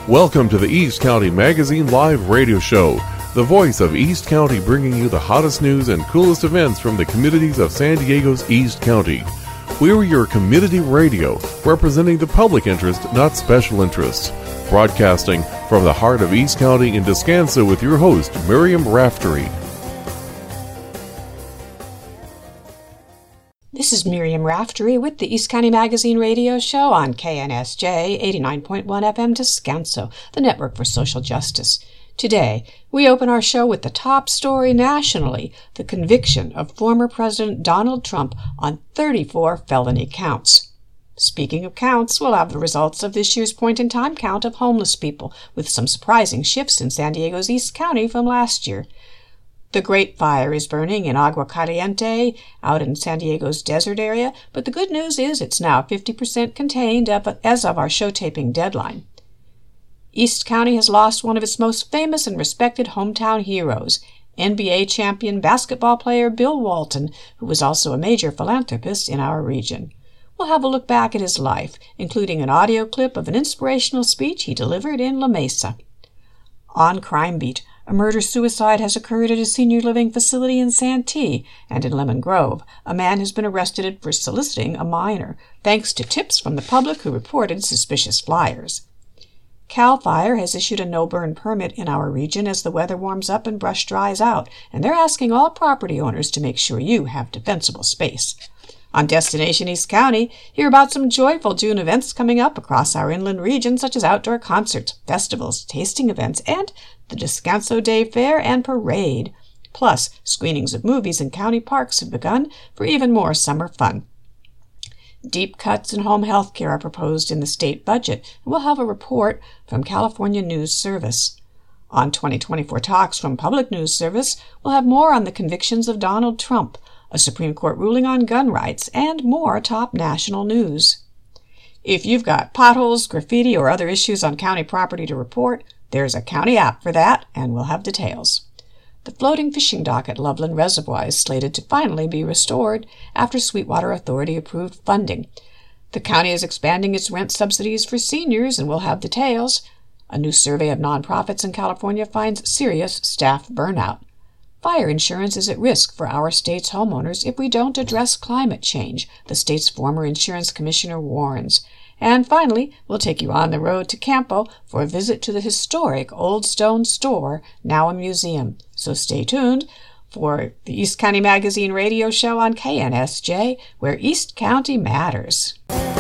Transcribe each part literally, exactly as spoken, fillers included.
Welcome to the East County Magazine Live Radio Show, the voice of East County, bringing you the hottest news and coolest events from the communities of San Diego's East County. We're your community radio, representing the public interest, not special interests. Broadcasting from the heart of East County in Descanso with your host, Miriam Raftery. This is Miriam Raftery with the East County Magazine Radio Show on K N S J eighty-nine point one F M Descanso, the network for social justice. Today, we open our show with the top story nationally, the conviction of former President Donald Trump on thirty-four felony counts. Speaking of counts, we'll have the results of this year's point-in-time count of homeless people, with some surprising shifts in San Diego's East County from last year. The Great Fire is burning in Agua Caliente, out in San Diego's desert area, but the good news is it's now fifty percent contained as of our show taping deadline. East County has lost one of its most famous and respected hometown heroes, N B A champion basketball player Bill Walton, who was also a major philanthropist in our region. We'll have a look back at his life, including an audio clip of an inspirational speech he delivered in La Mesa. On Crime Beat, a murder-suicide has occurred at a senior living facility in Santee, and in Lemon Grove, a man has been arrested for soliciting a minor, thanks to tips from the public who reported suspicious flyers. CAL FIRE has issued a no-burn permit in our region as the weather warms up and brush dries out, and they're asking all property owners to make sure you have defensible space. On Destination East County, hear about some joyful June events coming up across our inland region, such as outdoor concerts, festivals, tasting events, and the Descanso Day Fair and Parade. Plus, screenings of movies in county parks have begun for even more summer fun. Deep cuts in home health care are proposed in the state budget, and we'll have a report from California News Service. On twenty twenty-four Talks from Public News Service, we'll have more on the convictions of Donald Trump, a Supreme Court ruling on gun rights, and more top national news. If you've got potholes, graffiti, or other issues on county property to report, there's a county app for that, and we'll have details. The floating fishing dock at Loveland Reservoir is slated to finally be restored after Sweetwater Authority approved funding. The county is expanding its rent subsidies for seniors, and we'll have details. A new survey of nonprofits in California finds serious staff burnout. Fire insurance is at risk for our state's homeowners if we don't address climate change, the state's former insurance commissioner warns. And finally, we'll take you on the road to Campo for a visit to the historic Old Stone Store, now a museum. So stay tuned for the East County Magazine Radio Show on K N S J, where East County matters.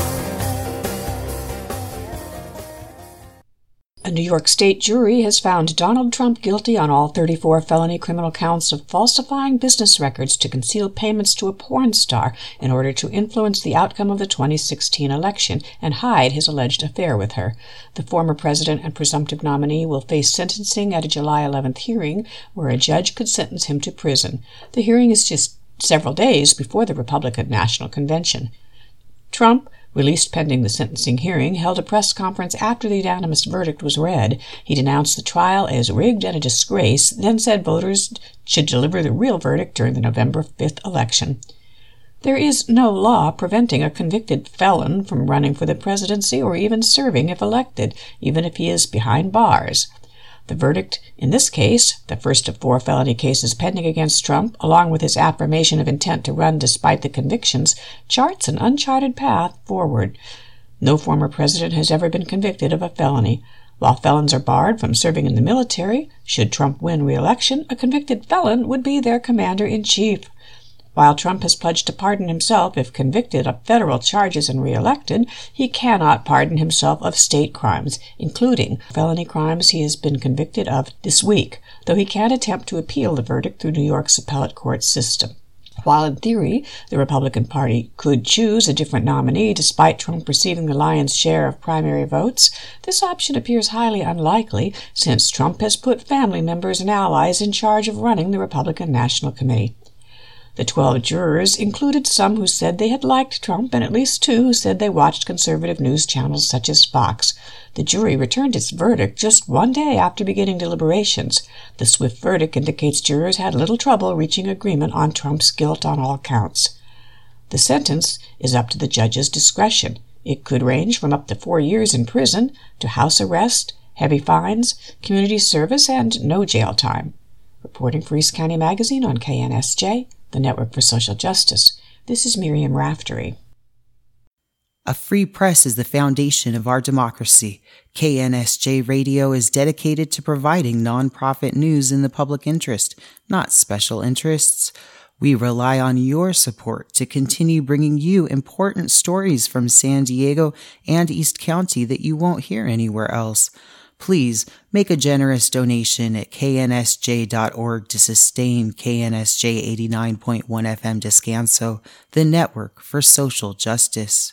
A New York State jury has found Donald Trump guilty on all thirty-four felony criminal counts of falsifying business records to conceal payments to a porn star in order to influence the outcome of the twenty sixteen election and hide his alleged affair with her. The former president and presumptive nominee will face sentencing at a July eleventh hearing where a judge could sentence him to prison. The hearing is just several days before the Republican National Convention. Trump, released pending the sentencing hearing, held a press conference after the unanimous verdict was read. He denounced the trial as rigged and a disgrace, then said voters should deliver the real verdict during the November fifth election. There is no law preventing a convicted felon from running for the presidency or even serving if elected, even if he is behind bars. The verdict in this case, the first of four felony cases pending against Trump, along with his affirmation of intent to run despite the convictions, charts an uncharted path forward. No former president has ever been convicted of a felony. While felons are barred from serving in the military, should Trump win re-election, a convicted felon would be their commander-in-chief. While Trump has pledged to pardon himself if convicted of federal charges and re-elected, he cannot pardon himself of state crimes, including felony crimes he has been convicted of this week, though he can attempt to appeal the verdict through New York's appellate court system. While in theory, the Republican Party could choose a different nominee despite Trump receiving the lion's share of primary votes, this option appears highly unlikely since Trump has put family members and allies in charge of running the Republican National Committee. The twelve jurors included some who said they had liked Trump and at least two who said they watched conservative news channels such as Fox. The jury returned its verdict just one day after beginning deliberations. The swift verdict indicates jurors had little trouble reaching agreement on Trump's guilt on all counts. The sentence is up to the judge's discretion. It could range from up to four years in prison to house arrest heavy fines, community service, and no jail time. Reporting for East County Magazine on K N S J, the Network for Social Justice, this is Miriam Raftery. A free press is the foundation of our democracy. K N S J Radio is dedicated to providing nonprofit news in the public interest, not special interests. We rely on your support to continue bringing you important stories from San Diego and East County that you won't hear anywhere else. Please make a generous donation at k n s j dot org to sustain K N S J eighty-nine point one F M Descanso, the Network for Social Justice.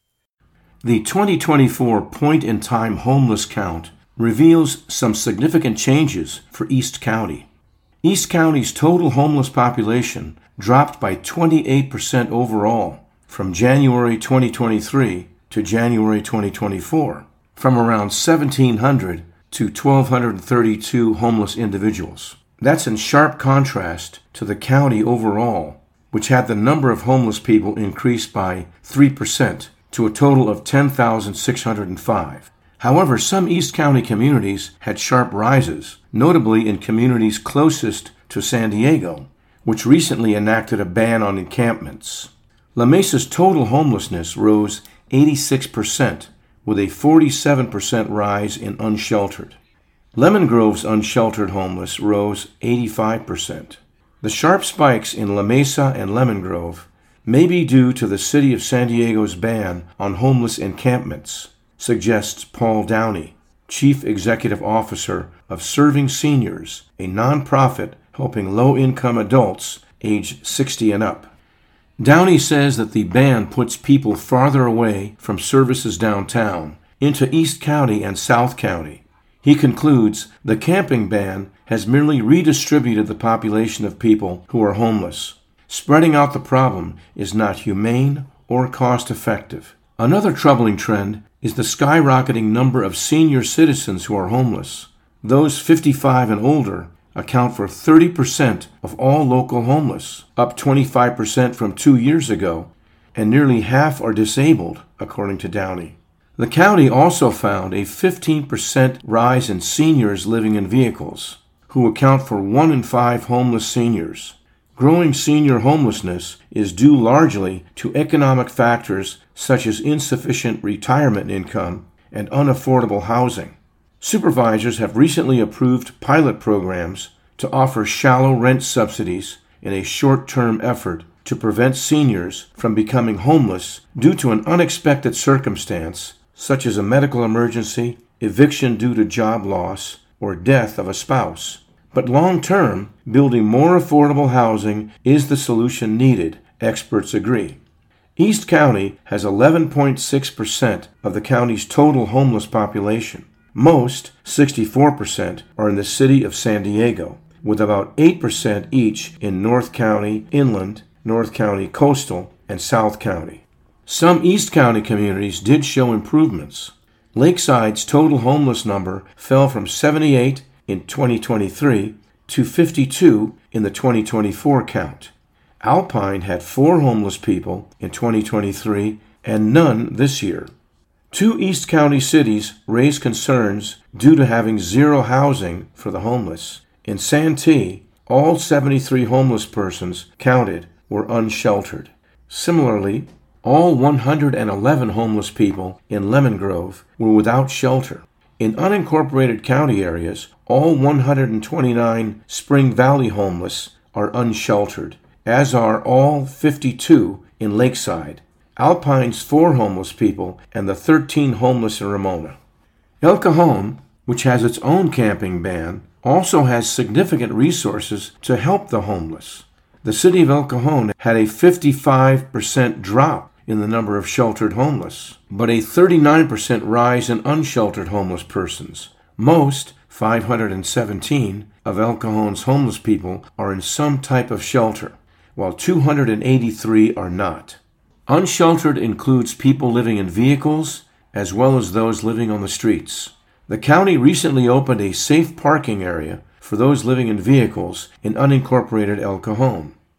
The twenty twenty-four point-in-time homeless count reveals some significant changes for East County. East County's total homeless population dropped by twenty-eight percent overall from January twenty twenty-three to January twenty twenty-four, from around seventeen hundred to one thousand two hundred thirty-two homeless individuals. That's in sharp contrast to the county overall, which had the number of homeless people increase by three percent to a total of ten thousand six hundred five. However, some East County communities had sharp rises, notably in communities closest to San Diego, which recently enacted a ban on encampments. La Mesa's total homelessness rose eighty-six percent, with a forty-seven percent rise in unsheltered. Lemon Grove's unsheltered homeless rose eighty-five percent. The sharp spikes in La Mesa and Lemon Grove may be due to the city of San Diego's ban on homeless encampments, suggests Paul Downey, Chief Executive Officer of Serving Seniors, a nonprofit helping low-income adults age sixty and up. Downey says that the ban puts people farther away from services downtown, into East County and South County. He concludes the camping ban has merely redistributed the population of people who are homeless. Spreading out the problem is not humane or cost-effective. Another troubling trend is the skyrocketing number of senior citizens who are homeless. Those fifty-five and older account for thirty percent of all local homeless, up twenty-five percent from two years ago, and nearly half are disabled, according to Downey. The county also found a fifteen percent rise in seniors living in vehicles, who account for one in five homeless seniors. Growing senior homelessness is due largely to economic factors such as insufficient retirement income and unaffordable housing. Supervisors have recently approved pilot programs to offer shallow rent subsidies in a short-term effort to prevent seniors from becoming homeless due to an unexpected circumstance such as a medical emergency, eviction due to job loss, or death of a spouse. But long-term, building more affordable housing is the solution needed, experts agree. East County has eleven point six percent of the county's total homeless population. Most, sixty-four percent, are in the city of San Diego, with about eight percent each in North County Inland, North County Coastal, and South County. Some East County communities did show improvements. Lakeside's total homeless number fell from seventy-eight in twenty twenty-three to fifty-two in the twenty twenty-four count. Alpine had four homeless people in twenty twenty-three and none this year. Two East County cities raised concerns due to having zero housing for the homeless. In Santee, all seventy-three homeless persons counted were unsheltered. Similarly, all one hundred eleven homeless people in Lemon Grove were without shelter. In unincorporated county areas, all one hundred twenty-nine Spring Valley homeless are unsheltered, as are all fifty-two in Lakeside, Alpine's four homeless people, and the thirteen homeless in Ramona. El Cajon, which has its own camping ban, also has significant resources to help the homeless. The city of El Cajon had a fifty-five percent drop in the number of sheltered homeless, but a thirty-nine percent rise in unsheltered homeless persons. Most, five hundred seventeen, of El Cajon's homeless people are in some type of shelter, while two hundred eighty-three are not. Unsheltered includes people living in vehicles as well as those living on the streets. The county recently opened a safe parking area for those living in vehicles in unincorporated El Cajon.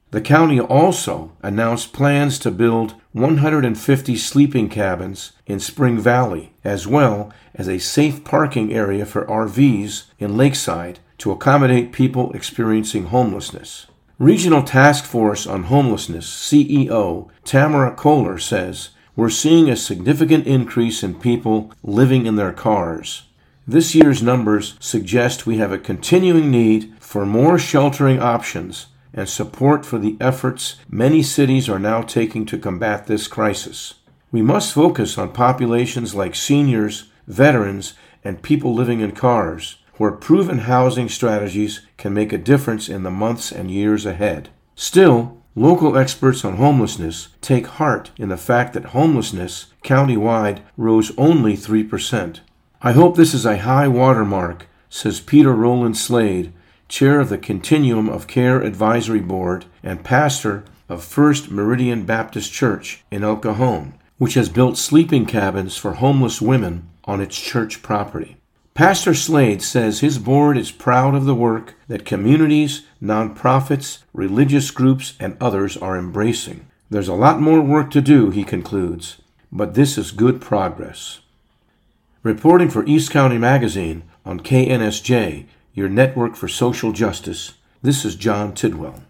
The county also announced plans to build one hundred fifty sleeping cabins in Spring Valley, as well as a safe parking area for R Vs in Lakeside to accommodate people experiencing homelessness. Regional Task Force on Homelessness C E O Tamara Kohler says, "We're seeing a significant increase in people living in their cars. This year's numbers suggest we have a continuing need for more sheltering options and support for the efforts many cities are now taking to combat this crisis. We must focus on populations like seniors, veterans, and people living in cars, where proven housing strategies can make a difference in the months and years ahead." Still, local experts on homelessness take heart in the fact that homelessness countywide rose only three percent. "I hope this is a high watermark," says Peter Rowland Slade, chair of the Continuum of Care Advisory Board and pastor of First Meridian Baptist Church in El Cajon, which has built sleeping cabins for homeless women on its church property. Pastor Slade says his board is proud of the work that communities, nonprofits, religious groups, and others are embracing. There's a lot more work to do, he concludes, but this is good progress. Reporting for East County Magazine on K N S J, your network for social justice, this is John Tidwell.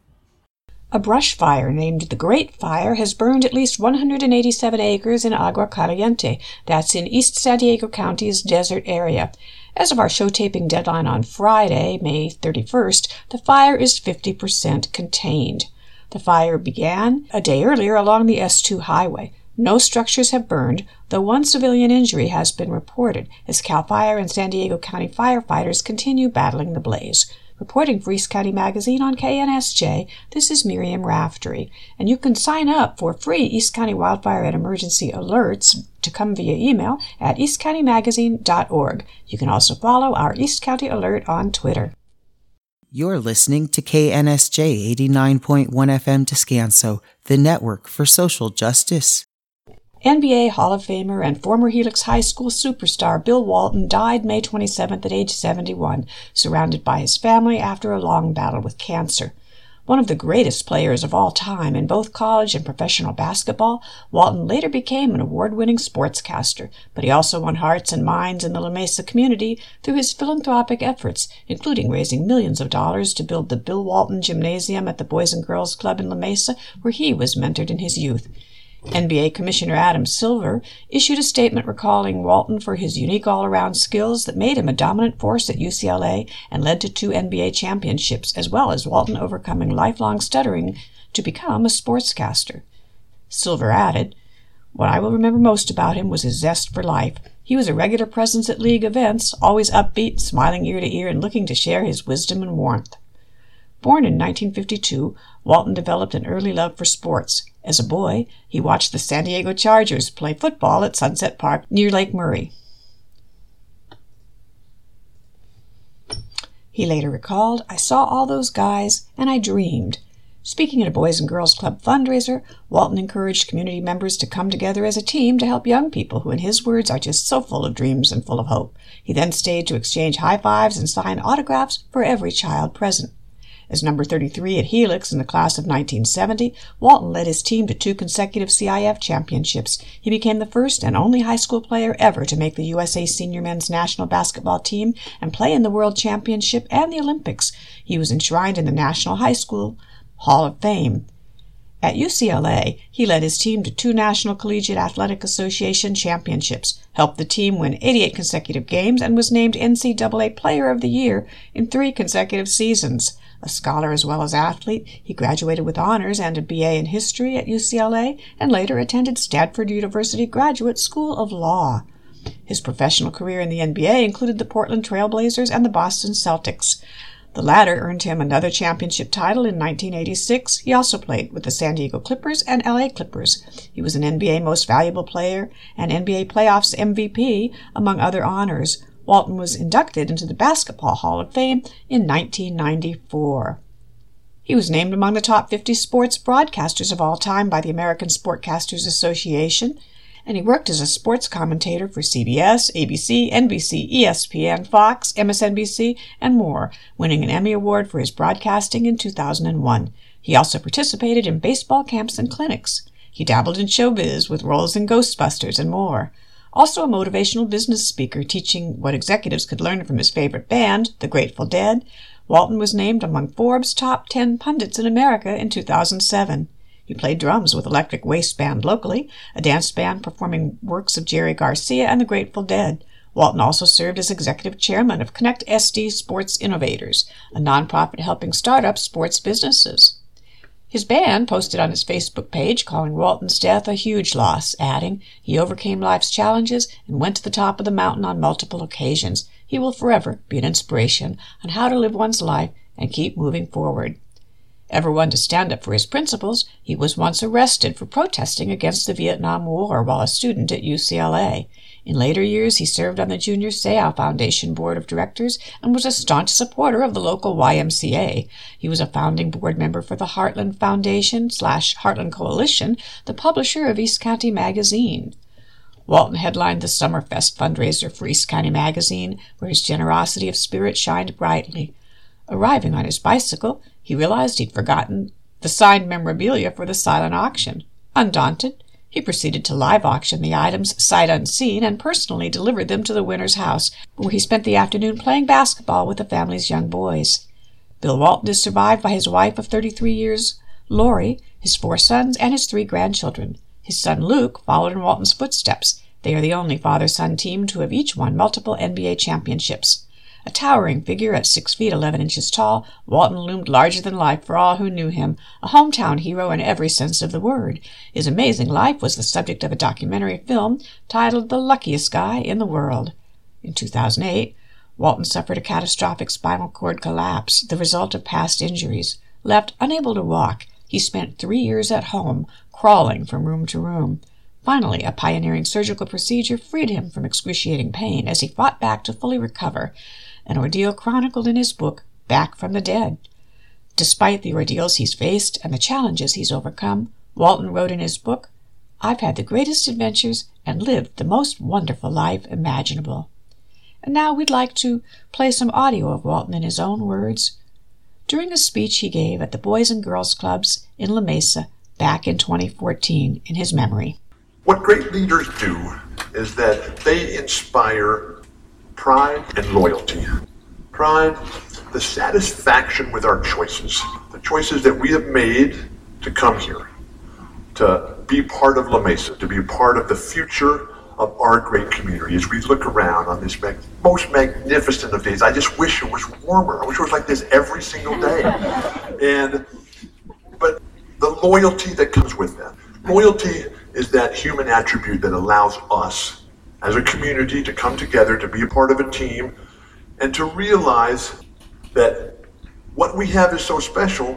A brush fire named the Great Fire has burned at least one hundred eighty-seven acres in Agua Caliente. That's in East San Diego County's desert area. As of our show taping deadline on Friday, May thirty-first, the fire is fifty percent contained. The fire began a day earlier along the S two highway. No structures have burned, though one civilian injury has been reported as CAL FIRE and San Diego County firefighters continue battling the blaze. Reporting for East County Magazine on K N S J, this is Miriam Raftery, and you can sign up for free East County Wildfire and Emergency Alerts to come via email at east county magazine dot org. You can also follow our East County Alert on Twitter. You're listening to K N S J eighty-nine point one F M Descanso, the network for social justice. N B A Hall of Famer and former Helix High School superstar Bill Walton died May twenty-seventh at age seventy-one, surrounded by his family after a long battle with cancer. One of the greatest players of all time in both college and professional basketball, Walton later became an award-winning sportscaster, but he also won hearts and minds in the La Mesa community through his philanthropic efforts, including raising millions of dollars to build the Bill Walton Gymnasium at the Boys and Girls Club in La Mesa, where he was mentored in his youth. N B A Commissioner Adam Silver issued a statement recalling Walton for his unique all-around skills that made him a dominant force at U C L A and led to two N B A championships, as well as Walton overcoming lifelong stuttering to become a sportscaster. Silver added, "What I will remember most about him was his zest for life. He was a regular presence at league events, always upbeat, smiling ear to ear, and looking to share his wisdom and warmth." Born in nineteen fifty-two, Walton developed an early love for sports. As a boy, he watched the San Diego Chargers play football at Sunset Park near Lake Murray. He later recalled, "I saw all those guys, and I dreamed." Speaking at a Boys and Girls Club fundraiser, Walton encouraged community members to come together as a team to help young people who, in his words, are just so full of dreams and full of hope. He then stayed to exchange high fives and sign autographs for every child present. As number thirty-three at Helix in the class of nineteen seventy, Walton led his team to two consecutive C I F championships. He became the first and only high school player ever to make the U S A Senior Men's National Basketball Team and play in the World Championship and the Olympics. He was enshrined in the National High School Hall of Fame. At U C L A, he led his team to two National Collegiate Athletic Association championships, helped the team win eighty-eight consecutive games, and was named N C double A Player of the Year in three consecutive seasons. A scholar as well as athlete, he graduated with honors and a B A in history at U C L A and later attended Stanford University Graduate School of Law. His professional career in the N B A included the Portland Trail Blazers and the Boston Celtics. The latter earned him another championship title in nineteen eighty-six. He also played with the San Diego Clippers and L A Clippers. He was an N B A Most Valuable Player and N B A Playoffs M V P, among other honors. Walton was inducted into the Basketball Hall of Fame in nineteen ninety-four. He was named among the top fifty sports broadcasters of all time by the American Sportcasters Association, and he worked as a sports commentator for C B S, A B C, N B C, E S P N, Fox, M S N B C, and more, winning an Emmy Award for his broadcasting in two thousand one. He also participated in baseball camps and clinics. He dabbled in showbiz with roles in Ghostbusters and more. Also a motivational business speaker teaching what executives could learn from his favorite band, The Grateful Dead, Walton was named among Forbes' top ten pundits in America in two thousand seven. He played drums with Electric Waste Band locally, a dance band performing works of Jerry Garcia and the Grateful Dead. Walton also served as executive chairman of Connect S D Sports Innovators, a nonprofit helping start up sports businesses. His band posted on his Facebook page calling Walton's death a huge loss, adding, "He overcame life's challenges and went to the top of the mountain on multiple occasions. He will forever be an inspiration on how to live one's life and keep moving forward." Ever one to stand up for his principles, he was once arrested for protesting against the Vietnam War while a student at U C L A. In later years, he served on the Junior Seau Foundation Board of Directors and was a staunch supporter of the local Y M C A. He was a founding board member for the Heartland Foundation slash Heartland Coalition, the publisher of East County Magazine. Walton headlined the Summerfest fundraiser for East County Magazine, where his generosity of spirit shined brightly. Arriving on his bicycle, he realized he'd forgotten the signed memorabilia for the silent auction. Undaunted, he proceeded to live auction the items sight unseen and personally delivered them to the winner's house, where he spent the afternoon playing basketball with the family's young boys. Bill Walton is survived by his wife of thirty-three years, Lori, his four sons, and his three grandchildren. His son Luke followed in Walton's footsteps. They are the only father-son team to have each won multiple N B A championships. A towering figure at six feet eleven inches tall, Walton loomed larger than life for all who knew him, a hometown hero in every sense of the word. His amazing life was the subject of a documentary film titled The Luckiest Guy in the World. In two thousand eight, Walton suffered a catastrophic spinal cord collapse, the result of past injuries. Left unable to walk, he spent three years at home, crawling from room to room. Finally, a pioneering surgical procedure freed him from excruciating pain as he fought back to fully recover, an ordeal chronicled in his book, Back from the Dead. Despite the ordeals he's faced and the challenges he's overcome, Walton wrote in his book, "I've had the greatest adventures and lived the most wonderful life imaginable." And now we'd like to play some audio of Walton in his own words during a speech he gave at the Boys and Girls Clubs in La Mesa back in twenty fourteen in his memory. What great leaders do is that they inspire pride and loyalty. Pride, the satisfaction with our choices, the choices that we have made to come here, to be part of La Mesa, to be a part of the future of our great community. As we look around on this mag- most magnificent of days, I just wish it was warmer. I wish it was like this every single day. And, but the loyalty that comes with that. Loyalty is that human attribute that allows us as a community to come together, to be a part of a team, and to realize that what we have is so special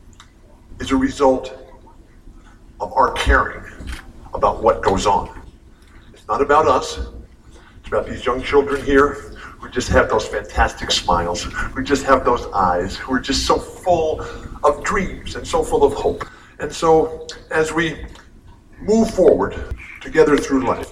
is a result of our caring about what goes on. It's not about us. It's about these young children here who just have those fantastic smiles, who just have those eyes, who are just so full of dreams and so full of hope. And so as we move forward together through life,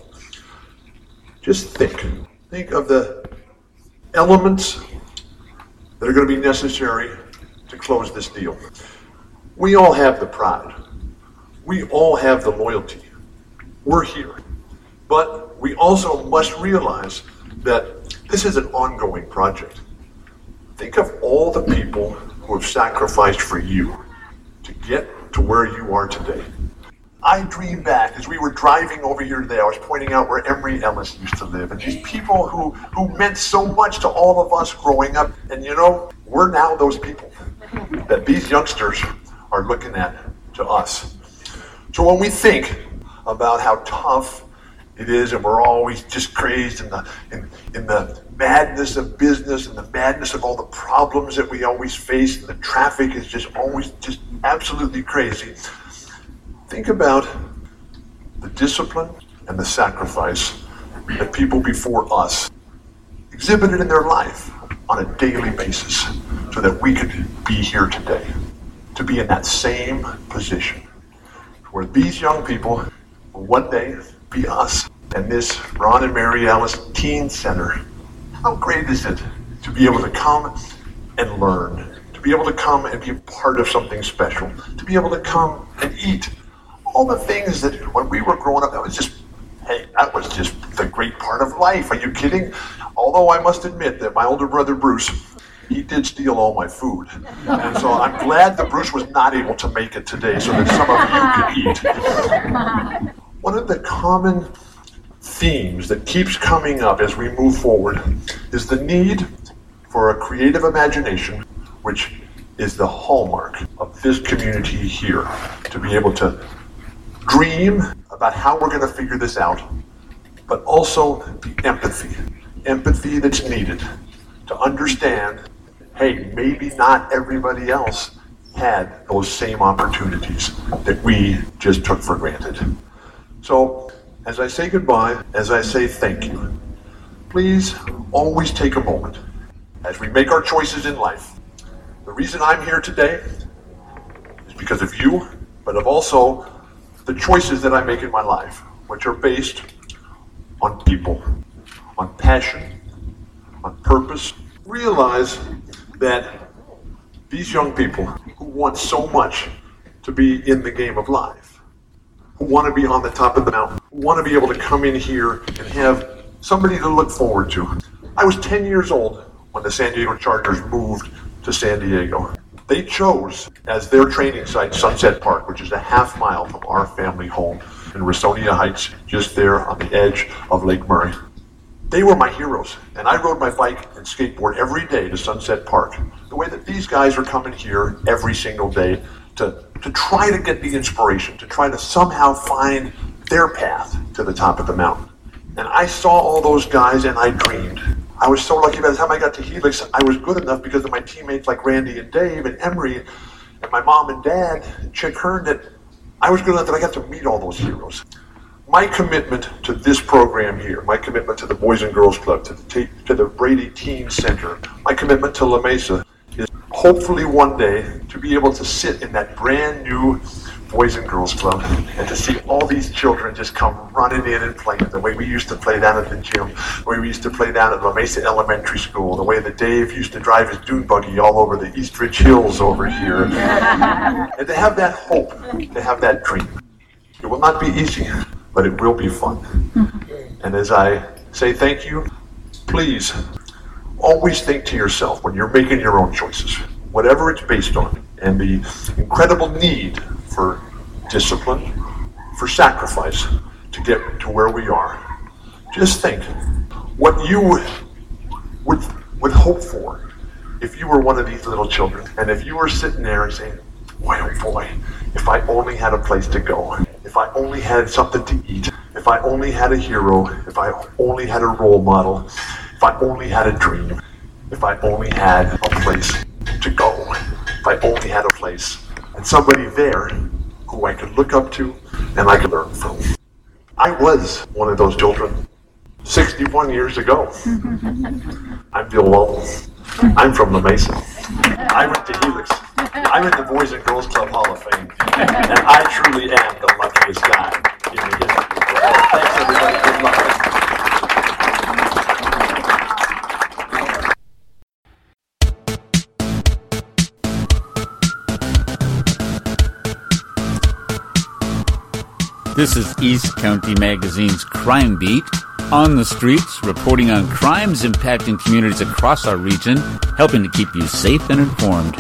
just think, think of the elements that are going to be necessary to close this deal. We all have the pride. We all have the loyalty. We're here. But we also must realize that this is an ongoing project. Think of all the people who have sacrificed for you to get to where you are today. I dream back as we were driving over here today. I was pointing out where Emory Ellis used to live, and these people who, who meant so much to all of us growing up. And you know, we're now those people that these youngsters are looking at to us. So when we think about how tough it is, and we're always just crazed in the in, in the madness of business and the madness of all the problems that we always face, and the traffic is just always just absolutely crazy. Think about the discipline and the sacrifice that people before us exhibited in their life on a daily basis so that we could be here today, to be in that same position where these young people will one day be us and this Ron and Mary Ellis Teen Center. How great is it to be able to come and learn, to be able to come and be a part of something special, to be able to come and eat. All the things that when we were growing up, that was just, hey, that was just the great part of life. Are you kidding? Although I must admit that my older brother Bruce, he did steal all my food. And so I'm glad that Bruce was not able to make it today so that some of you could eat. One of the common themes that keeps coming up as we move forward is the need for a creative imagination, which is the hallmark of this community here, to be able to dream about how we're going to figure this out, but also the empathy, empathy that's needed to understand, hey, maybe not everybody else had those same opportunities that we just took for granted. So, as I say goodbye, as I say thank you, please always take a moment as we make our choices in life. The reason I'm here today is because of you, but of also the choices that I make in my life, which are based on people, on passion, on purpose. Realize that these young people who want so much to be in the game of life, who want to be on the top of the mountain, who want to be able to come in here and have somebody to look forward to. I was ten years old when the San Diego Chargers moved to San Diego. They chose as their training site Sunset Park, which is a half mile from our family home in Rasonia Heights, just there on the edge of Lake Murray. They were my heroes, and I rode my bike and skateboard every day to Sunset Park, the way that these guys are coming here every single day to, to try to get the inspiration, to try to somehow find their path to the top of the mountain. And I saw all those guys and I dreamed. I was so lucky by the time I got to Helix, I was good enough because of my teammates like Randy and Dave and Emery and my mom and dad, Chick Hearn, that I was good enough that I got to meet all those heroes. My commitment to this program here, my commitment to the Boys and Girls Club, to the, to the Brady Teen Center, my commitment to La Mesa is hopefully one day to be able to sit in that brand new Boys and Girls Club and to see all these children just come running in and playing the way we used to play down at the gym, the way we used to play down at La Mesa Elementary School, the way that Dave used to drive his dune buggy all over the East Ridge Hills over here. And to have that hope, to have that dream. It will not be easy, but it will be fun. And as I say thank you, please always think to yourself when you're making your own choices, whatever it's based on, and the incredible need for discipline, for sacrifice to get to where we are. Just think what you would, would, would hope for if you were one of these little children, and if you were sitting there and saying, boy, oh boy, if I only had a place to go, if I only had something to eat, if I only had a hero, if I only had a role model, if I only had a dream, if I only had a place to go, if I only had a place and somebody there who I could look up to and I could learn from. I was one of those children sixty-one years ago. I'm Bill Walton. I'm from La Mesa. I went to Helix. I'm in the Boys and Girls Club Hall of Fame. And I truly am the luckiest guy in the history of the world. Thanks, everybody. Good luck. This is East County Magazine's Crime Beat. On the streets, reporting on crimes impacting communities across our region, helping to keep you safe and informed.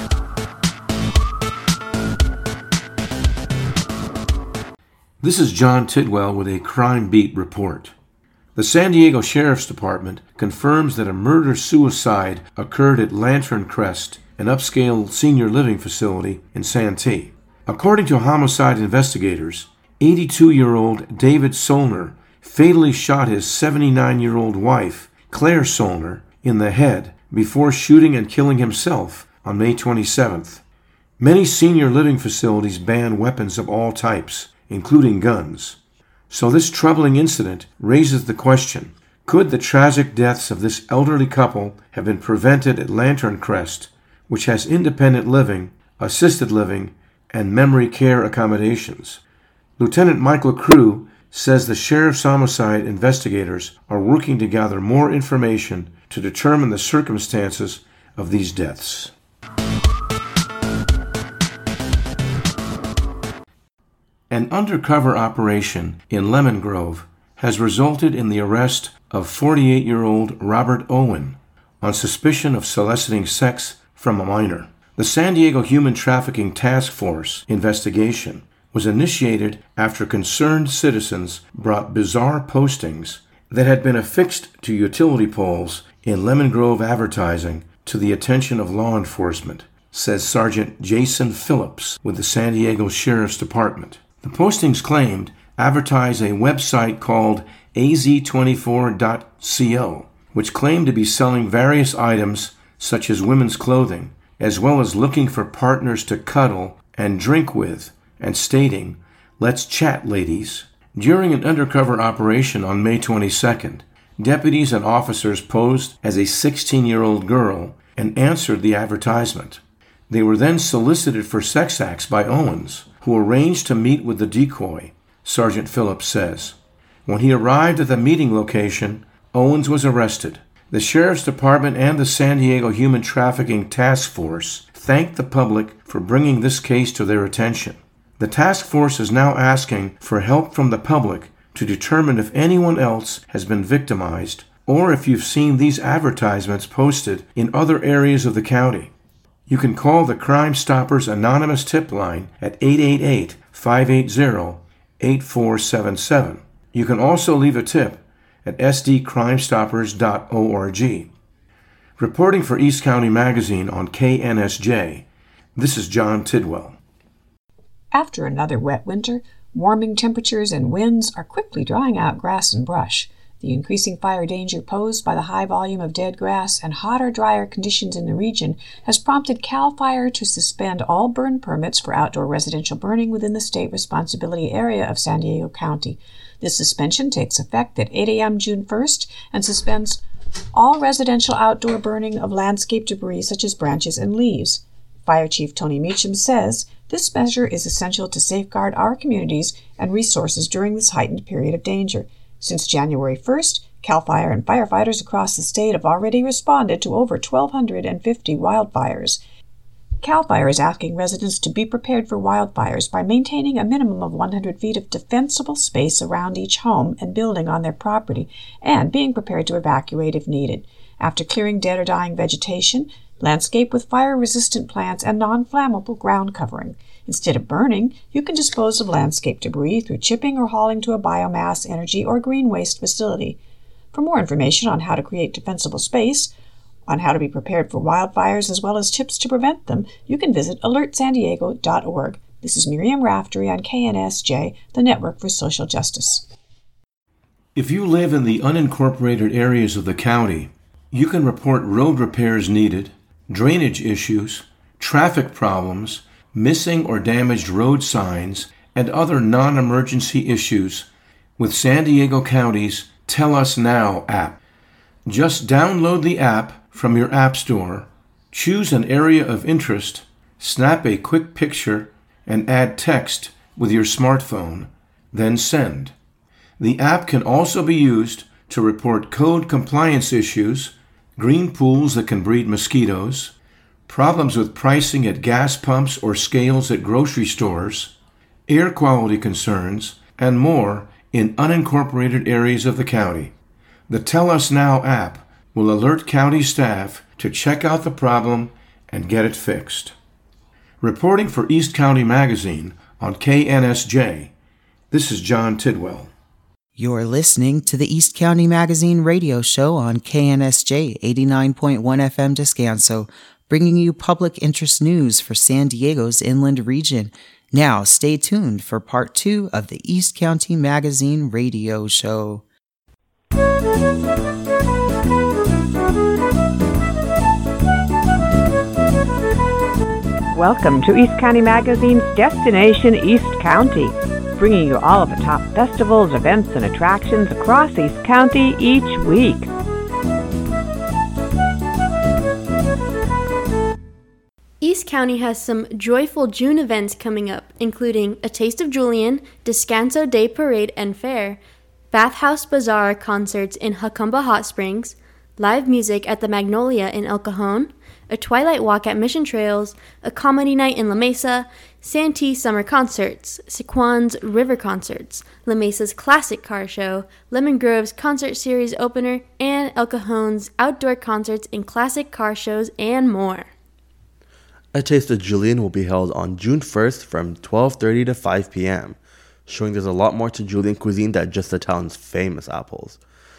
This is John Tidwell with a Crime Beat report. The San Diego Sheriff's Department confirms that a murder-suicide occurred at Lantern Crest, an upscale senior living facility in Santee. According to homicide investigators, eighty-two-year-old David Solner fatally shot his seventy-nine-year-old wife, Claire Solner, in the head before shooting and killing himself on May twenty-seventh. Many senior living facilities ban weapons of all types, including guns. So this troubling incident raises the question, could the tragic deaths of this elderly couple have been prevented at Lantern Crest, which has independent living, assisted living, and memory care accommodations? Lieutenant Michael Crew says the sheriff's homicide investigators are working to gather more information to determine the circumstances of these deaths. An undercover operation in Lemon Grove has resulted in the arrest of forty-eight-year-old Robert Owen on suspicion of soliciting sex from a minor. The San Diego Human Trafficking Task Force investigation was initiated after concerned citizens brought bizarre postings that had been affixed to utility poles in Lemon Grove advertising to the attention of law enforcement, says Sergeant Jason Phillips with the San Diego Sheriff's Department. The postings claimed advertise a website called A Z twenty-four dot co, which claimed to be selling various items such as women's clothing, as well as looking for partners to cuddle and drink with, and stating, "Let's chat, ladies." During an undercover operation on May twenty-second, deputies and officers posed as a sixteen-year-old girl and answered the advertisement. They were then solicited for sex acts by Owens, who arranged to meet with the decoy, Sergeant Phillips says. When he arrived at the meeting location, Owens was arrested. The Sheriff's Department and the San Diego Human Trafficking Task Force thanked the public for bringing this case to their attention. The task force is now asking for help from the public to determine if anyone else has been victimized or if you've seen these advertisements posted in other areas of the county. You can call the Crime Stoppers Anonymous tip line at eight eight eight, five eight zero, eight four seven seven. You can also leave a tip at s d crime stoppers dot org. Reporting for East County Magazine on K N S J, this is John Tidwell. After another wet winter, warming temperatures and winds are quickly drying out grass and brush. The increasing fire danger posed by the high volume of dead grass and hotter, drier conditions in the region has prompted CAL FIRE to suspend all burn permits for outdoor residential burning within the state responsibility area of San Diego County. This suspension takes effect at eight a.m. June first and suspends all residential outdoor burning of landscape debris such as branches and leaves. Fire Chief Tony Meacham says this measure is essential to safeguard our communities and resources during this heightened period of danger. Since January first, CAL FIRE and firefighters across the state have already responded to over one thousand two hundred fifty wildfires. CAL FIRE is asking residents to be prepared for wildfires by maintaining a minimum of one hundred feet of defensible space around each home and building on their property, and being prepared to evacuate if needed. After clearing dead or dying vegetation, landscape with fire-resistant plants and non-flammable ground covering. Instead of burning, you can dispose of landscape debris through chipping or hauling to a biomass, energy, or green waste facility. For more information on how to create defensible space, on how to be prepared for wildfires, as well as tips to prevent them, you can visit alert san diego dot org. This is Miriam Raftery on K N S J, the Network for Social Justice. If you live in the unincorporated areas of the county, you can report road repairs needed, drainage issues, traffic problems, missing or damaged road signs, and other non-emergency issues with San Diego County's Tell Us Now app. Just download the app from your app store, choose an area of interest, snap a quick picture, and add text with your smartphone, then send. The app can also be used to report code compliance issues, green pools that can breed mosquitoes, problems with pricing at gas pumps or scales at grocery stores, air quality concerns, and more in unincorporated areas of the county. The Tell Us Now app will alert county staff to check out the problem and get it fixed. Reporting for East County Magazine on K N S J, this is John Tidwell. You're listening to the East County Magazine radio show on K N S J eighty-nine point one F M Descanso, bringing you public interest news for San Diego's inland region. Now, stay tuned for part two of the East County Magazine radio show. Welcome to East County Magazine's Destination East County, bringing you all of the top festivals, events, and attractions across East County each week. East County has some joyful June events coming up, including A Taste of Julian, Descanso Day Parade and Fair, Bathhouse Bazaar concerts in Jacumba Hot Springs, live music at the Magnolia in El Cajon, a twilight walk at Mission Trails, a comedy night in La Mesa, Santee Summer Concerts, Sycuan's River Concerts, La Mesa's Classic Car Show, Lemon Grove's Concert Series Opener, and El Cajon's outdoor concerts and classic car shows, and more. A Taste of Julian will be held on June first from twelve thirty to five p.m., showing there's a lot more to Julian cuisine than just the town's famous apples.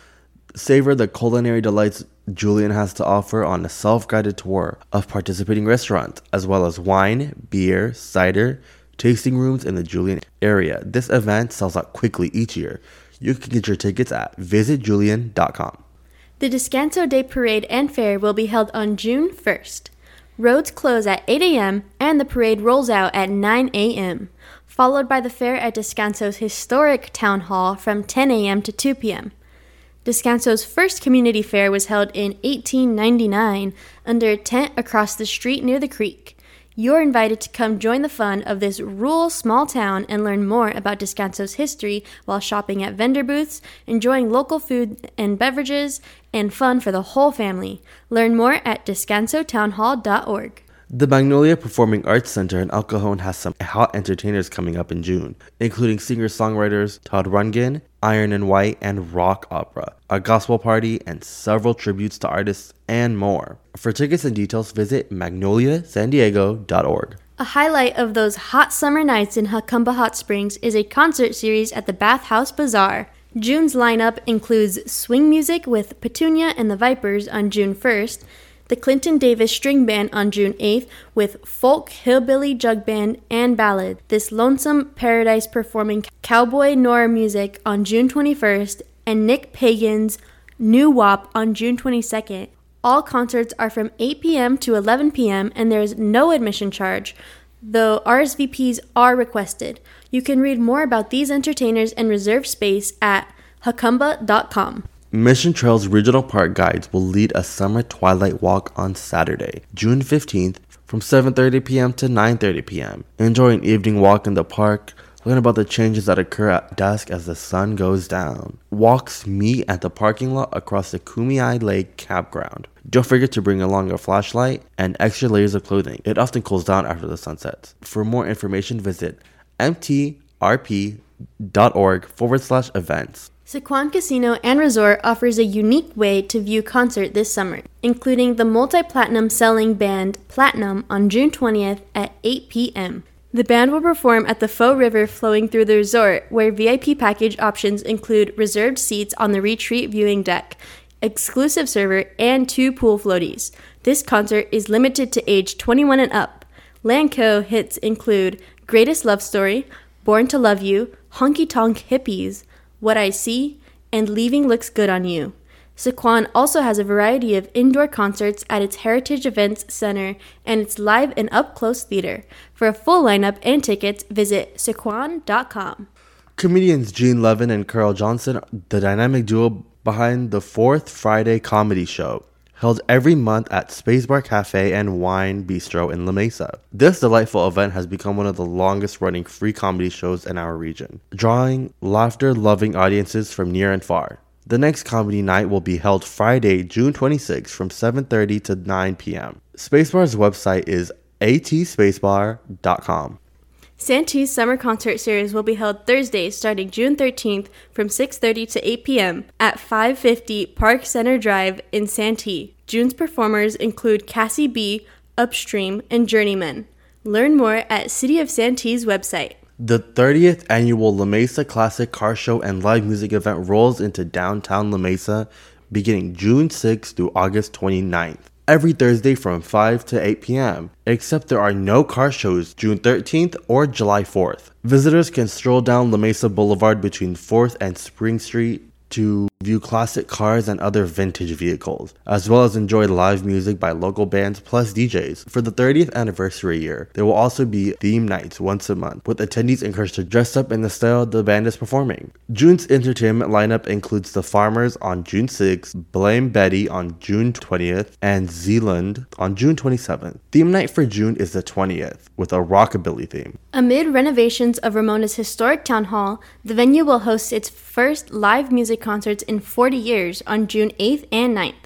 Savor the culinary delights Julian has to offer on a self-guided tour of participating restaurants, as well as wine, beer, cider, tasting rooms in the Julian area. This event sells out quickly each year. You can get your tickets at visit julian dot com. The Descanso Day Parade and Fair will be held on June first. Roads close at eight a.m. and the parade rolls out at nine a.m., followed by the fair at Descanso's historic town hall from ten a.m. to two p.m. Descanso's first community fair was held in eighteen ninety-nine under a tent across the street near the creek. You're invited to come join the fun of this rural small town and learn more about Descanso's history while shopping at vendor booths, enjoying local food and beverages, and fun for the whole family. Learn more at descanso town hall dot org. The Magnolia Performing Arts Center in El Cajon has some hot entertainers coming up in June, including singer-songwriters Todd Rundgren, Iron and White, and rock opera, a gospel party, and several tributes to artists, and more. For tickets and details, visit magnolia san diego dot org. A highlight of those hot summer nights in Jacumba Hot Springs is a concert series at the Bath House Bazaar. June's lineup includes swing music with Petunia and the Vipers on June first, the Clinton Davis String Band on June eighth with folk, hillbilly, jug band, and ballad. This Lonesome Paradise performing cowboy Nora music on June twenty-first, and Nick Pagan's New W A P on June twenty-second. All concerts are from eight p.m. to eleven p.m. and there is no admission charge, though R S V Ps are requested. You can read more about these entertainers and reserve space at jacumba dot com. Mission Trails Regional Park Guides will lead a summer twilight walk on Saturday, June fifteenth, from seven thirty p.m. to nine thirty p.m. Enjoy an evening walk in the park. Learn about the changes that occur at dusk as the sun goes down. Walks meet at the parking lot across the Kumeyaay Lake campground. Don't forget to bring along a flashlight and extra layers of clothing. It often cools down after the sun sets. For more information, visit m t r p dot org forward slash events. Sycuan Casino and Resort offers a unique way to view concert this summer, including the multi-platinum selling band Platinum on June twentieth at eight p.m. The band will perform at the Faux River flowing through the resort, where V I P package options include reserved seats on the retreat viewing deck, exclusive server, and two pool floaties. This concert is limited to age twenty-one and up. Landco hits include Greatest Love Story, Born to Love You, Honky Tonk Hippies, What I See, and Leaving Looks Good on You. Sycuan also has a variety of indoor concerts at its Heritage Events Center and its live and up-close theater. For a full lineup and tickets, visit sycuan dot com. Comedians Gene Levin and Carl Johnson, the dynamic duo behind the Fourth Friday Comedy Show, held every month at Spacebar Cafe and Wine Bistro in La Mesa. This delightful event has become one of the longest-running free comedy shows in our region, drawing laughter-loving audiences from near and far. The next comedy night will be held Friday, June twenty-sixth from seven thirty to nine p.m. Spacebar's website is a t spacebar dot com. Santee's Summer Concert Series will be held Thursday starting June thirteenth from six thirty to eight p.m. at five fifty Park Center Drive in Santee. June's performers include Cassie B, Upstream, and Journeyman. Learn more at City of Santee's website. The thirtieth Annual La Mesa Classic Car Show and Live Music Event rolls into downtown La Mesa beginning June sixth through August twenty-ninth. Every Thursday from five to eight p.m., except there are no car shows June thirteenth or July fourth. Visitors can stroll down La Mesa Boulevard between fourth and Spring Street to view classic cars and other vintage vehicles, as well as enjoy live music by local bands plus D Js. For the thirtieth anniversary year, there will also be theme nights once a month, with attendees encouraged to dress up in the style the band is performing. June's entertainment lineup includes The Farmers on June sixth, Blame Betty on June twentieth, and Zealand on June twenty-seventh. Theme night for June is the twentieth, with a rockabilly theme. Amid renovations of Ramona's historic town hall, the venue will host its first live music concerts in forty years on June eighth and ninth.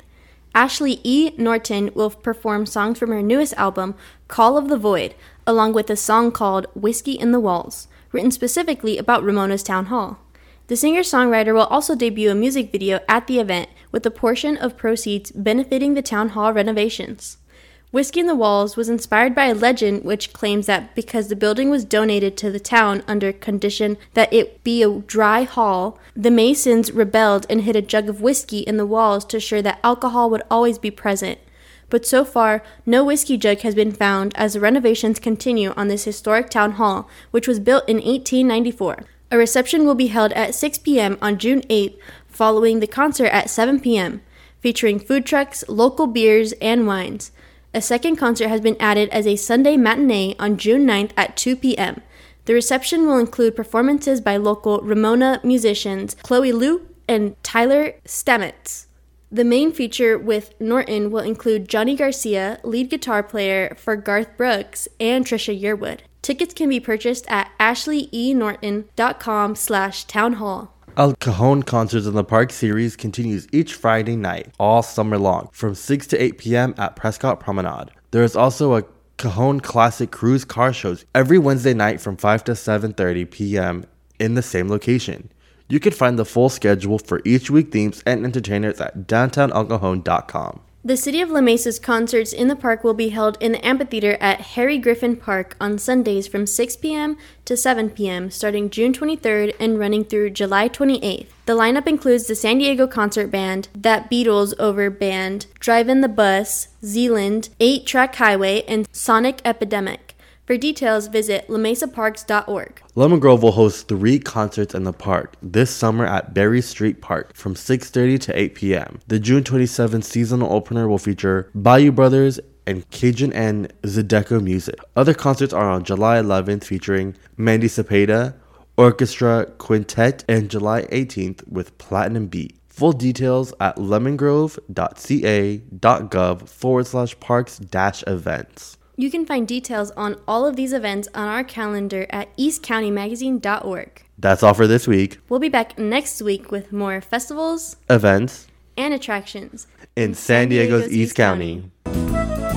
Ashley E. Norton will perform songs from her newest album, Call of the Void, along with a song called Whiskey in the Walls, written specifically about Ramona's town hall. The singer-songwriter will also debut a music video at the event, with a portion of proceeds benefiting the town hall renovations. Whiskey in the Walls was inspired by a legend which claims that because the building was donated to the town under condition that it be a dry hall, the Masons rebelled and hid a jug of whiskey in the walls to assure that alcohol would always be present. But so far, no whiskey jug has been found as the renovations continue on this historic town hall, which was built in eighteen ninety-four. A reception will be held at six p.m. on June eighth, following the concert at seven p.m., featuring food trucks, local beers, and wines. A second concert has been added as a Sunday matinee on June ninth at two p.m. The reception will include performances by local Ramona musicians Chloe Liu and Tyler Stamets. The main feature with Norton will include Johnny Garcia, lead guitar player for Garth Brooks, and Trisha Yearwood. Tickets can be purchased at ashley e norton dot com slash town hall. El Cajon Concerts in the Park series continues each Friday night, all summer long, from six to eight p.m. at Prescott Promenade. There is also a Cajon Classic Cruise car shows every Wednesday night from five to seven thirty p.m. in the same location. You can find the full schedule for each week themes and entertainers at downtown el cajon dot com. The City of La Mesa's concerts in the park will be held in the amphitheater at Harry Griffin Park on Sundays from six p.m. to seven p.m. starting June twenty-third and running through July twenty-eighth. The lineup includes the San Diego Concert Band, That Beatles Over Band, Drive-In the Bus, Zealand, eight track Highway, and Sonic Epidemic. For details, visit la mesa parks dot org. Lemon Grove will host three concerts in the park this summer at Berry Street Park from six thirty to eight p.m. The June twenty-seventh seasonal opener will feature Bayou Brothers and Cajun and Zydeco music. Other concerts are on July eleventh featuring Mandy Cepeda, Orchestra Quintet, and July eighteenth with Platinum Beat. Full details at lemongrove dot c a dot gov forward slash parks dash events. You can find details on all of these events on our calendar at east county magazine dot org. That's all for this week. We'll be back next week with more festivals, events, and attractions in San Diego's, Diego's East County. County.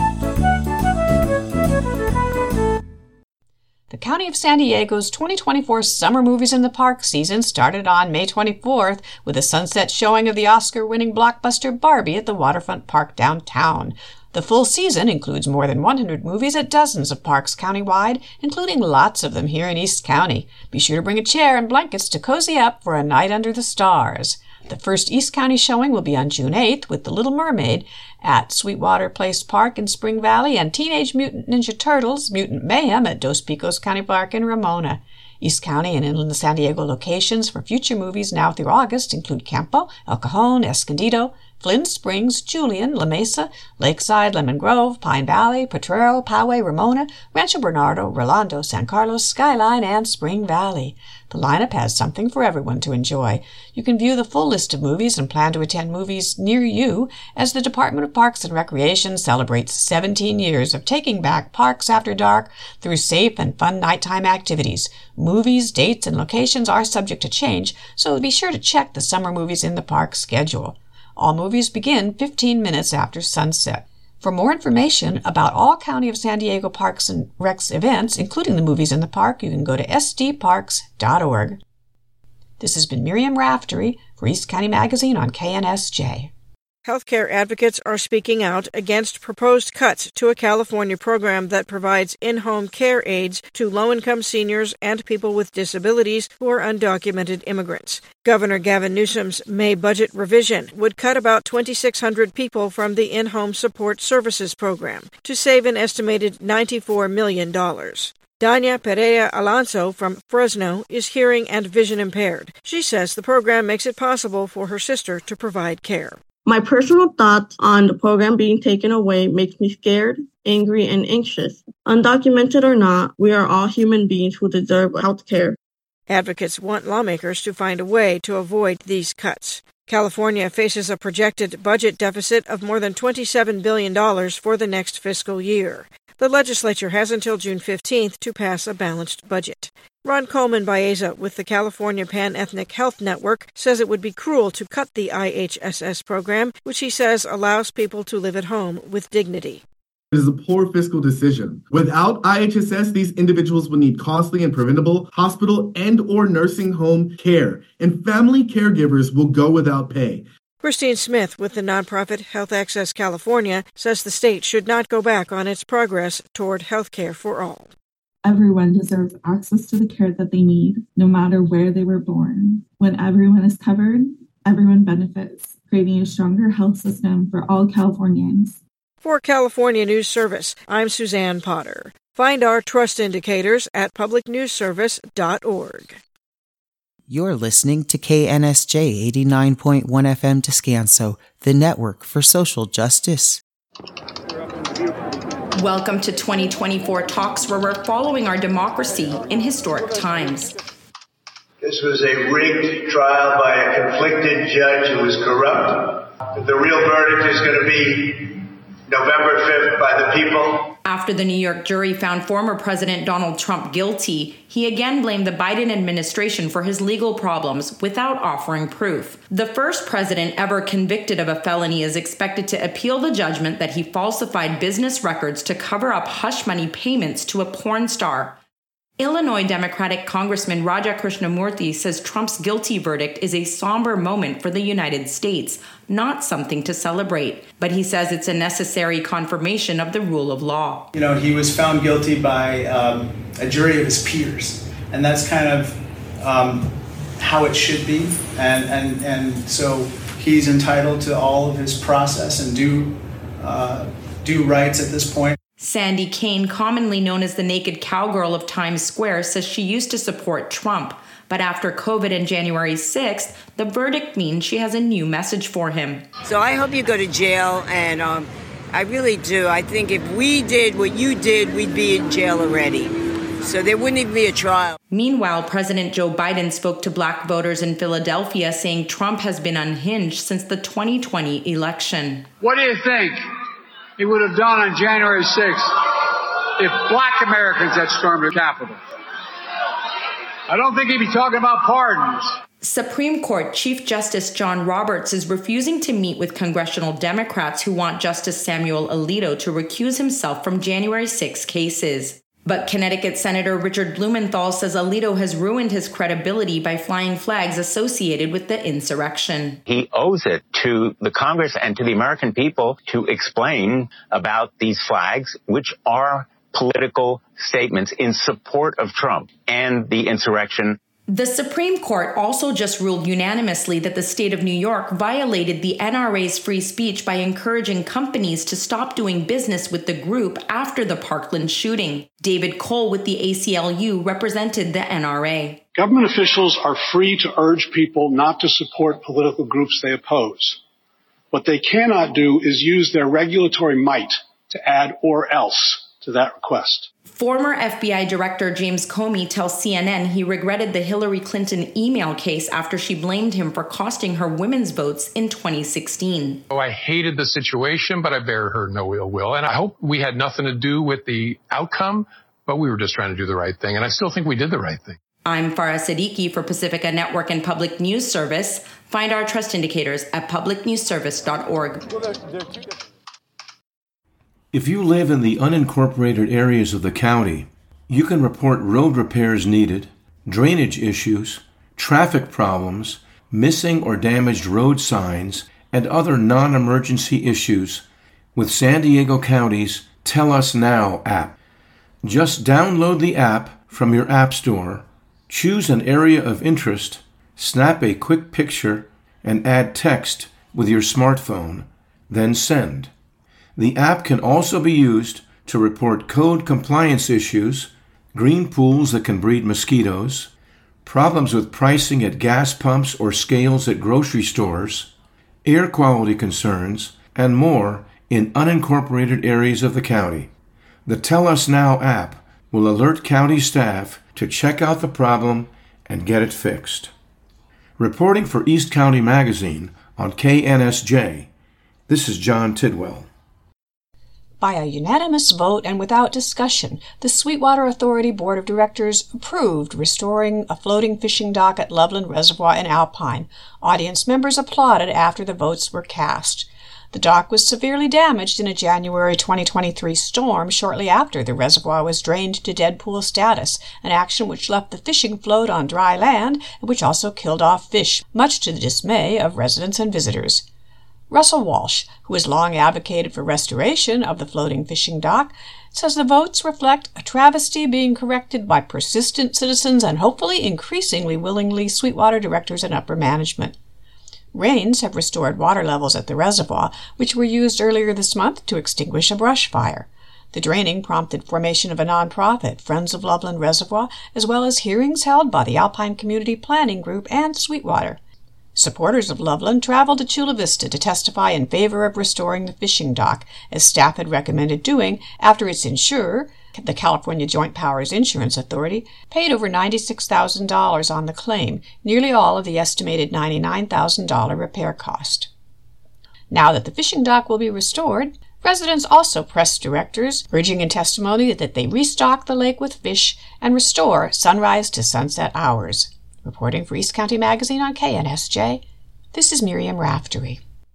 The County of San Diego's twenty twenty-four Summer Movies in the Park season started on May twenty-fourth with a sunset showing of the Oscar-winning blockbuster Barbie at the Waterfront Park downtown. The full season includes more than one hundred movies at dozens of parks countywide, including lots of them here in East County. Be sure to bring a chair and blankets to cozy up for a night under the stars. The first East County showing will be on June eighth with The Little Mermaid at Sweetwater Place Park in Spring Valley and Teenage Mutant Ninja Turtles Mutant Mayhem at Dos Picos County Park in Ramona. East County and Inland San Diego locations for future movies now through August include Campo, El Cajon, Escondido, Flint Springs, Julian, La Mesa, Lakeside, Lemon Grove, Pine Valley, Potrero, Poway, Ramona, Rancho Bernardo, Rolando, San Carlos, Skyline, and Spring Valley. The lineup has something for everyone to enjoy. You can view the full list of movies and plan to attend movies near you as the Department of Parks and Recreation celebrates seventeen years of taking back parks after dark through safe and fun nighttime activities. Movies, dates, and locations are subject to change, so be sure to check the Summer Movies in the Park schedule. All movies begin fifteen minutes after sunset. For more information about all County of San Diego Parks and Recs events, including the movies in the park, you can go to s d parks dot org. This has been Miriam Raftery for East County Magazine on K N S J. Healthcare advocates are speaking out against proposed cuts to a California program that provides in-home care aids to low-income seniors and people with disabilities who are undocumented immigrants. Governor Gavin Newsom's May budget revision would cut about twenty-six hundred people from the in-home support services program to save an estimated ninety-four million dollars. Dania Perea Alonso from Fresno is hearing and vision impaired. She says the program makes it possible for her sister to provide care. My personal thoughts on the program being taken away makes me scared, angry, and anxious. Undocumented or not, we are all human beings who deserve health care. Advocates want lawmakers to find a way to avoid these cuts. California faces a projected budget deficit of more than twenty-seven billion dollars for the next fiscal year. The legislature has until June fifteenth to pass a balanced budget. Ron Coleman Baeza with the California Pan-Ethnic Health Network says it would be cruel to cut the I H S S program, which he says allows people to live at home with dignity. It is a poor fiscal decision. Without I H S S, these individuals would need costly and preventable hospital and or nursing home care, and family caregivers will go without pay. Christine Smith with the nonprofit Health Access California says the state should not go back on its progress toward health care for all. Everyone deserves access to the care that they need, no matter where they were born. When everyone is covered, everyone benefits, creating a stronger health system for all Californians. For California News Service, I'm Suzanne Potter. Find our trust indicators at public news service dot org. You're listening to K N S J eighty-nine point one F M Descanso, the network for social justice. Welcome to twenty twenty-four Talks, where we're following our democracy in historic times. This was a rigged trial by a conflicted judge who was corrupt. But the real verdict is going to be November fifth by the people. After the New York jury found former President Donald Trump guilty, he again blamed the Biden administration for his legal problems without offering proof. The first president ever convicted of a felony is expected to appeal the judgment that he falsified business records to cover up hush money payments to a porn star. Illinois Democratic Congressman Raja Krishnamurthy says Trump's guilty verdict is a somber moment for the United States, not something to celebrate. But he says it's a necessary confirmation of the rule of law. You know, he was found guilty by um, a jury of his peers, and that's kind of um, how it should be. And, and, and so he's entitled to all of his process and due, uh, due rights at this point. Sandy Kane, commonly known as the naked cowgirl of Times Square, says she used to support Trump. But after COVID and January sixth, the verdict means she has a new message for him. So I hope you go to jail, and um, I really do. I think if we did what you did, we'd be in jail already. So there wouldn't even be a trial. Meanwhile, President Joe Biden spoke to black voters in Philadelphia, saying Trump has been unhinged since the twenty twenty election. What do you think he would have done on January sixth if black Americans had stormed the Capitol? I don't think he'd be talking about pardons. Supreme Court Chief Justice John Roberts is refusing to meet with congressional Democrats who want Justice Samuel Alito to recuse himself from January sixth cases. But Connecticut Senator Richard Blumenthal says Alito has ruined his credibility by flying flags associated with the insurrection. He owes it to the Congress and to the American people to explain about these flags, which are political statements in support of Trump and the insurrection. The Supreme Court also just ruled unanimously that the state of New York violated the N R A's free speech by encouraging companies to stop doing business with the group after the Parkland shooting. David Cole with the A C L U represented the N R A. Government officials are free to urge people not to support political groups they oppose. What they cannot do is use their regulatory might to add or else to that request. Former F B I Director James Comey tells C N N he regretted the Hillary Clinton email case after she blamed him for costing her women's votes in twenty sixteen. Oh, I hated the situation, but I bear her no ill will. And I hope we had nothing to do with the outcome, but we were just trying to do the right thing. And I still think we did the right thing. I'm Farah Siddiqui for Pacifica Network and Public News Service. Find our trust indicators at public news service dot org. If you live in the unincorporated areas of the county, you can report road repairs needed, drainage issues, traffic problems, missing or damaged road signs, and other non-emergency issues with San Diego County's Tell Us Now app. Just download the app from your app store, choose an area of interest, snap a quick picture, and add text with your smartphone, then send. The app can also be used to report code compliance issues, green pools that can breed mosquitoes, problems with pricing at gas pumps or scales at grocery stores, air quality concerns, and more in unincorporated areas of the county. The Tell Us Now app will alert county staff to check out the problem and get it fixed. Reporting for East County Magazine on K N S J, this is John Tidwell. By a unanimous vote and without discussion, the Sweetwater Authority Board of Directors approved restoring a floating fishing dock at Loveland Reservoir in Alpine. Audience members applauded after the votes were cast. The dock was severely damaged in a January twenty twenty-three storm shortly after the reservoir was drained to dead pool status, an action which left the fishing float on dry land and which also killed off fish, much to the dismay of residents and visitors. Russell Walsh, who has long advocated for restoration of the floating fishing dock, says the votes reflect a travesty being corrected by persistent citizens and hopefully increasingly willingly Sweetwater directors and upper management. Rains have restored water levels at the reservoir, which were used earlier this month to extinguish a brush fire. The draining prompted formation of a nonprofit, Friends of Loveland Reservoir, as well as hearings held by the Alpine Community Planning Group and Sweetwater. Supporters of Loveland traveled to Chula Vista to testify in favor of restoring the fishing dock, as staff had recommended doing after its insurer, the California Joint Powers Insurance Authority, paid over ninety-six thousand dollars on the claim, nearly all of the estimated ninety-nine thousand dollars repair cost. Now that the fishing dock will be restored, residents also pressed directors, urging in testimony that they restock the lake with fish and restore sunrise to sunset hours. Reporting for East County Magazine on K N S J, this is Miriam Raftery.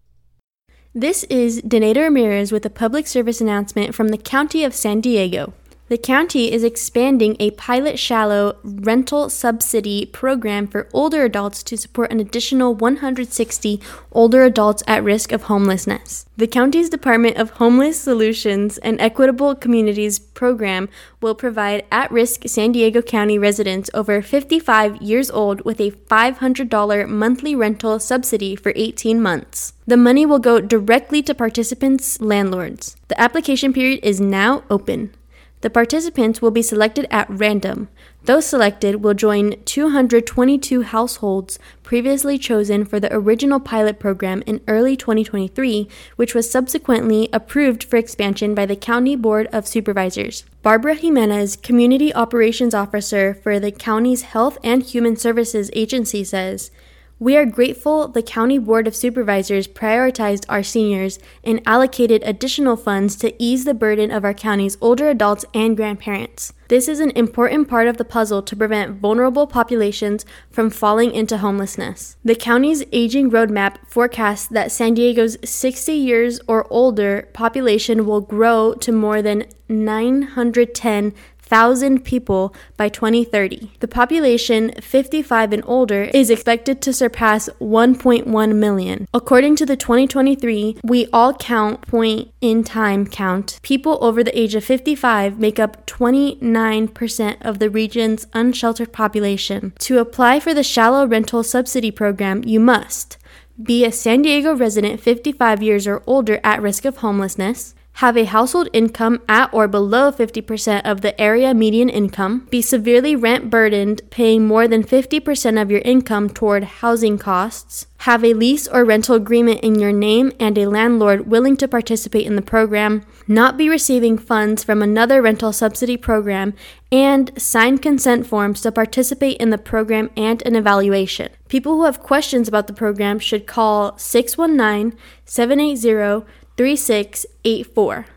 This is Donato Ramirez with a public service announcement from the County of San Diego. The county is expanding a pilot shallow rental subsidy program for older adults to support an additional one hundred sixty older adults at risk of homelessness. The county's Department of Homeless Solutions and Equitable Communities program will provide at-risk San Diego County residents over fifty-five years old with a five hundred dollars monthly rental subsidy for eighteen months. The money will go directly to participants' landlords. The application period is now open. The participants will be selected at random. Those selected will join two hundred twenty-two households previously chosen for the original pilot program in early twenty twenty-three, which was subsequently approved for expansion by the County Board of Supervisors. Barbara Jimenez, Community Operations Officer for the county's Health and Human Services Agency, says, "We are grateful the County Board of Supervisors prioritized our seniors and allocated additional funds to ease the burden of our county's older adults and grandparents. This is an important part of the puzzle to prevent vulnerable populations from falling into homelessness." The county's aging roadmap forecasts that San Diego's sixty years or older population will grow to more than nine hundred ten thousand people by twenty thirty. The population fifty-five and older is expected to surpass one point one million. According to the twenty twenty-three We All Count point in time count, people over the age of fifty-five make up twenty-nine percent of the region's unsheltered population. To apply for the shallow rental subsidy program, you must be a San Diego resident fifty-five years or older at risk of homelessness, have a household income at or below fifty percent of the area median income, be severely rent burdened, paying more than fifty percent of your income toward housing costs, have a lease or rental agreement in your name and a landlord willing to participate in the program, not be receiving funds from another rental subsidy program, and sign consent forms to participate in the program and an evaluation. People who have questions about the program should call six one nine, seven eight zero, three six eight four.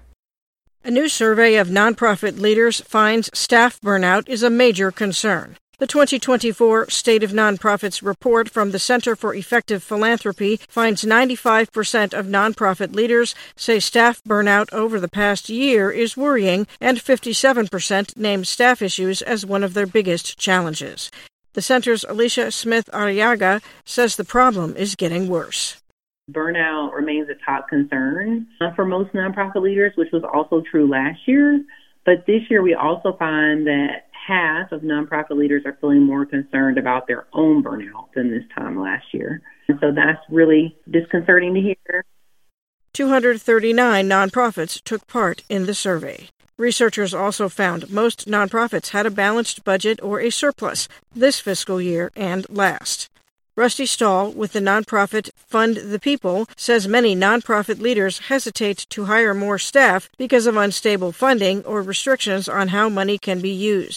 A new survey of nonprofit leaders finds staff burnout is a major concern. The twenty twenty-four State of Nonprofits report from the Center for Effective Philanthropy finds ninety-five percent of nonprofit leaders say staff burnout over the past year is worrying, and fifty-seven percent name staff issues as one of their biggest challenges. The center's Alicia Smith-Arriaga says the problem is getting worse. Burnout remains a top concern for most nonprofit leaders, which was also true last year. But this year, we also find that half of nonprofit leaders are feeling more concerned about their own burnout than this time last year. And so that's really disconcerting to hear. two hundred thirty-nine nonprofits took part in the survey. Researchers also found most nonprofits had a balanced budget or a surplus this fiscal year and last. Rusty Stahl with the nonprofit Fund the People says many nonprofit leaders hesitate to hire more staff because of unstable funding or restrictions on how money can be used.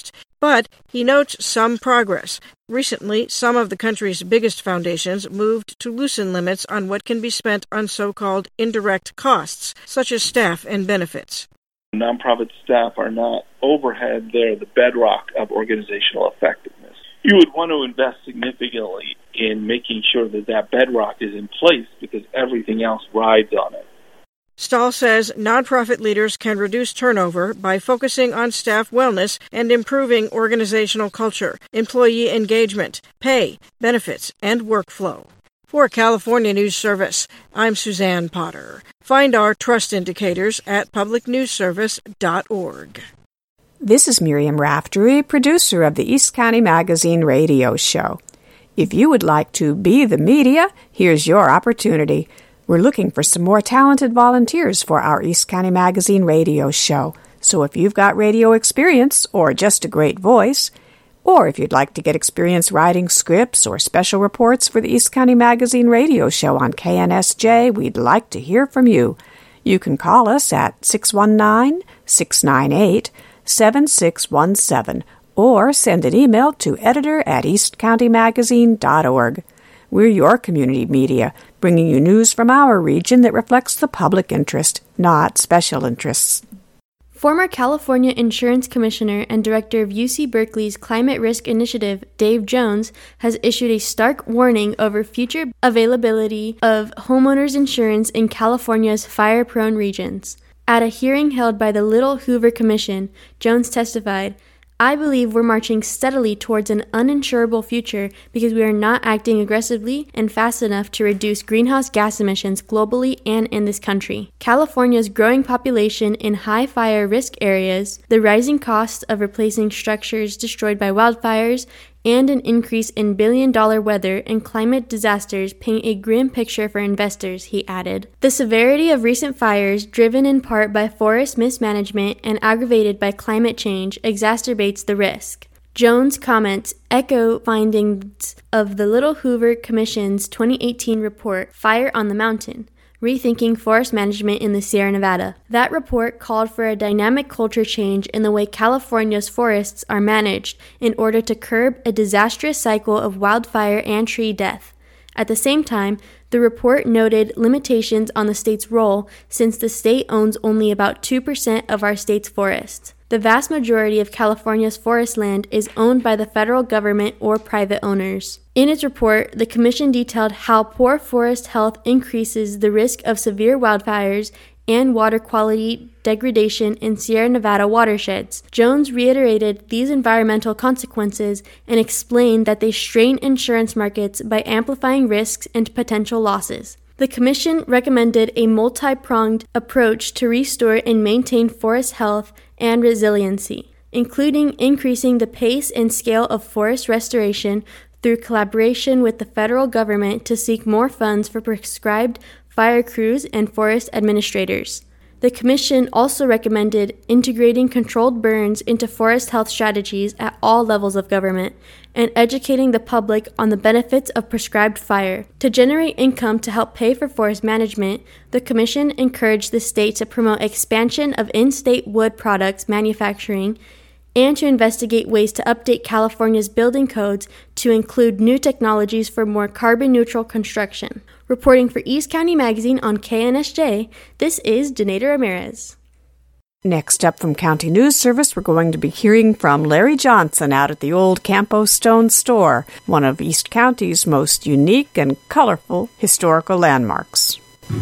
But he notes some progress. Recently, some of the country's biggest foundations moved to loosen limits on what can be spent on so-called indirect costs, such as staff and benefits. Nonprofit staff are not overhead, they're the bedrock of organizational effectiveness. You would want to invest significantly in making sure that that bedrock is in place because everything else rides on it. Stahl says nonprofit leaders can reduce turnover by focusing on staff wellness and improving organizational culture, employee engagement, pay, benefits, and workflow. For California News Service, I'm Suzanne Potter. Find our trust indicators at public news service dot org. This is Miriam Raftery, producer of the East County Magazine radio show. If you would like to be the media, here's your opportunity. We're looking for some more talented volunteers for our East County Magazine radio show. So if you've got radio experience or just a great voice, or if you'd like to get experience writing scripts or special reports for the East County Magazine radio show on K N S J, we'd like to hear from you. You can call us at six one nine, six nine eight, seven six one seven or send an email to editor at east county magazine dot org. We're your community media, bringing you news from our region that reflects the public interest, not special interests. Former California Insurance Commissioner and Director of U C Berkeley's Climate Risk Initiative, Dave Jones, has issued a stark warning over future availability of homeowners insurance in California's fire-prone regions. At a hearing held by the Little Hoover Commission, Jones testified, "I believe we're marching steadily towards an uninsurable future because we are not acting aggressively and fast enough to reduce greenhouse gas emissions globally and in this country. California's growing population in high fire risk areas, the rising costs of replacing structures destroyed by wildfires, and an increase in billion-dollar weather and climate disasters paint a grim picture for investors," he added. The severity of recent fires, driven in part by forest mismanagement and aggravated by climate change, exacerbates the risk. Jones' comments echo findings of the Little Hoover Commission's twenty eighteen report, Fire on the Mountain: Rethinking Forest Management in the Sierra Nevada. That report called for a dynamic culture change in the way California's forests are managed in order to curb a disastrous cycle of wildfire and tree death. At the same time, the report noted limitations on the state's role since the state owns only about two percent of our state's forests. The vast majority of California's forest land is owned by the federal government or private owners. In its report, the Commission detailed how poor forest health increases the risk of severe wildfires and water quality degradation in Sierra Nevada watersheds. Jones reiterated these environmental consequences and explained that they strain insurance markets by amplifying risks and potential losses. The Commission recommended a multi-pronged approach to restore and maintain forest health and resiliency, including increasing the pace and scale of forest restoration through collaboration with the federal government to seek more funds for prescribed fire crews and forest administrators. The Commission also recommended integrating controlled burns into forest health strategies at all levels of government and educating the public on the benefits of prescribed fire. To generate income to help pay for forest management, the Commission encouraged the state to promote expansion of in-state wood products manufacturing and to investigate ways to update California's building codes to include new technologies for more carbon-neutral construction. Reporting for East County Magazine on K N S J, this is Denaida Ramirez. Next up from County News Service, we're going to be hearing from Larry Johnson out at the old Campo Stone Store, one of East County's most unique and colorful historical landmarks.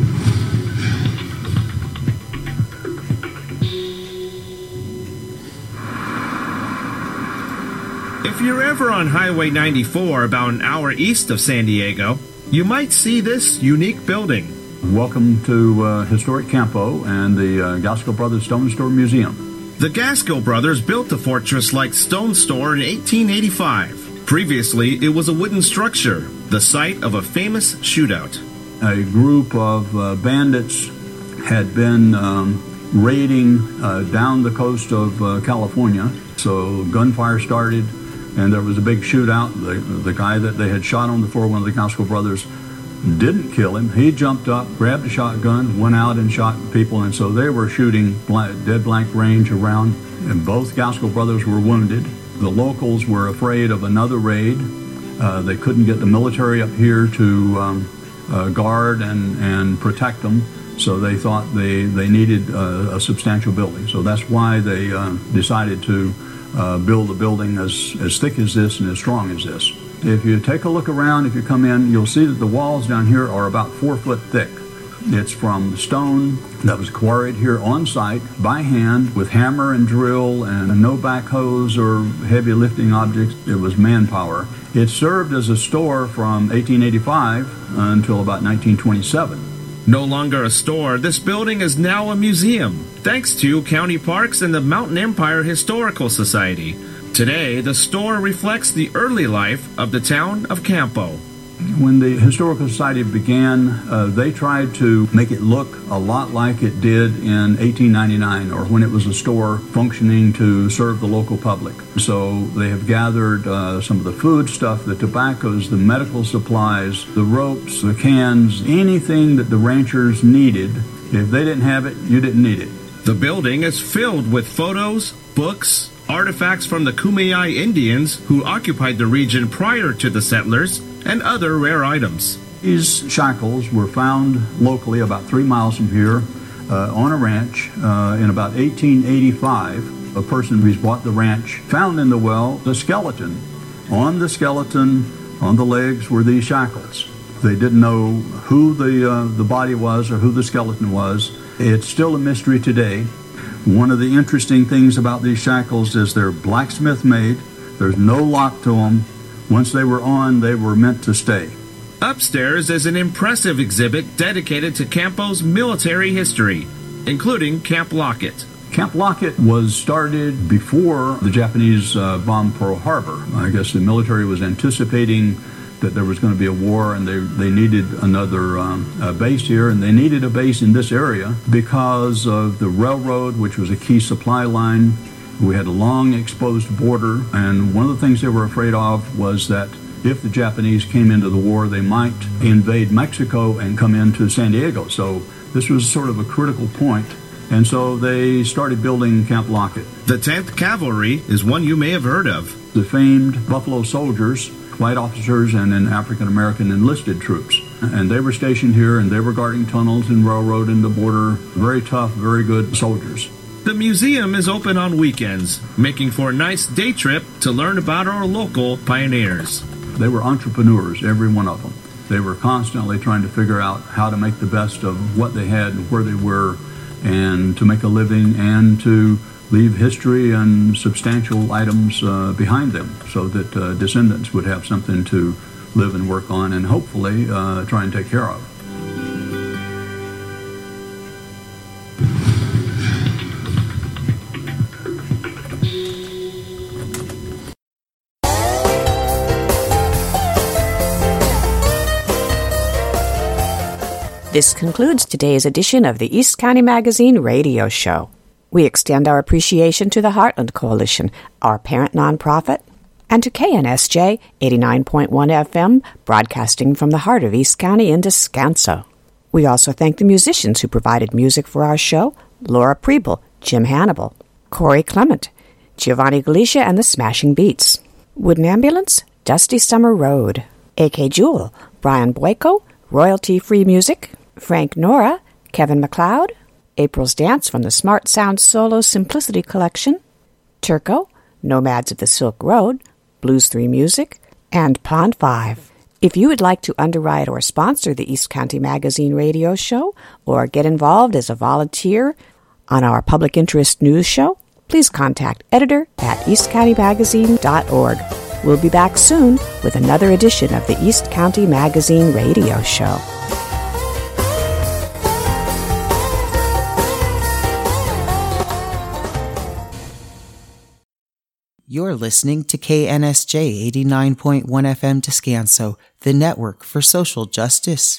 If you're ever on Highway ninety-four, about an hour east of San Diego, you might see this unique building. Welcome to uh, historic Campo and the uh, Gaskell Brothers Stone Store Museum. The Gaskell Brothers built a fortress-like stone store in eighteen eighty-five. Previously, it was a wooden structure, the site of a famous shootout. A group of uh, bandits had been um, raiding uh, down the coast of uh, California, so gunfire started. And there was a big shootout. The, the guy that they had shot on before, one of the Gaskell brothers, didn't kill him. He jumped up, grabbed a shotgun, went out and shot people. And so they were shooting blank, dead blank range around. And both Gaskell brothers were wounded. The locals were afraid of another raid. Uh, they couldn't get the military up here to um, uh, guard and, and protect them, so they thought they, they needed a, a substantial building. So that's why they uh, decided to uh, build a building as, as thick as this and as strong as this. If you take a look around, if you come in, you'll see that the walls down here are about four foot thick. It's from stone that was quarried here on site by hand with hammer and drill and no backhoes or heavy lifting objects. It was manpower. It served as a store from eighteen eighty-five until about nineteen twenty-seven. No longer a store, this building is now a museum, thanks to County Parks and the Mountain Empire Historical Society. Today, the store reflects the early life of the town of Campo. When the Historical Society began, uh, they tried to make it look a lot like it did in eighteen ninety-nine, or when it was a store functioning to serve the local public. So they have gathered uh, some of the food stuff, the tobaccos, the medical supplies, the ropes, the cans, anything that the ranchers needed. If they didn't have it, you didn't need it. The building is filled with photos, books, artifacts from the Kumeyaay Indians who occupied the region prior to the settlers, and other rare items. These shackles were found locally about three miles from here uh, on a ranch uh, in about eighteen eighty-five. A person who's bought the ranch found in the well the skeleton. On the skeleton, on the legs, were these shackles. They didn't know who the, uh, the body was or who the skeleton was. It's still a mystery today. One of the interesting things about these shackles is they're blacksmith made. There's no lock to them. Once they were on, they were meant to stay. Upstairs is an impressive exhibit dedicated to Campo's military history, including Camp Lockett. Camp Lockett was started before the Japanese uh, bombed Pearl Harbor. I guess the military was anticipating that there was going to be a war, and they, they needed another um, uh, base here, and they needed a base in this area because of the railroad, which was a key supply line. We had a long exposed border, and one of the things they were afraid of was that if the Japanese came into the war, they might invade Mexico and come into San Diego. So this was sort of a critical point, and so they started building Camp Lockett. The tenth Cavalry is one you may have heard of. The famed Buffalo Soldiers, white officers and then African-American enlisted troops. And they were stationed here, and they were guarding tunnels and railroad and the border. Very tough, very good soldiers. The museum is open on weekends, making for a nice day trip to learn about our local pioneers. They were entrepreneurs, every one of them. They were constantly trying to figure out how to make the best of what they had and where they were, and to make a living and to leave history and substantial items uh, behind them so that uh, descendants would have something to live and work on and hopefully uh, try and take care of. This concludes today's edition of the East County Magazine radio show. We extend our appreciation to the Heartland Coalition, our parent nonprofit, and to K N S J eighty-nine point one F M, broadcasting from the heart of East County in Descanso. We also thank the musicians who provided music for our show: Laura Preble, Jim Hannibal, Corey Clement, Giovanni Galicia and the Smashing Beats, Wooden Ambulance, Dusty Summer Road, A K Jewel, Brian Boyko, Royalty-Free Music, Frank Nora, Kevin MacLeod, April's Dance from the Smart Sound Solo Simplicity Collection, Turco, Nomads of the Silk Road, Blues three Music, and Pond five. If you would like to underwrite or sponsor the East County Magazine radio show or get involved as a volunteer on our public interest news show, please contact editor at east county magazine dot org. We'll be back soon with another edition of the East County Magazine radio show. You're listening to K N S J eighty-nine point one F M Descanso, the network for social justice.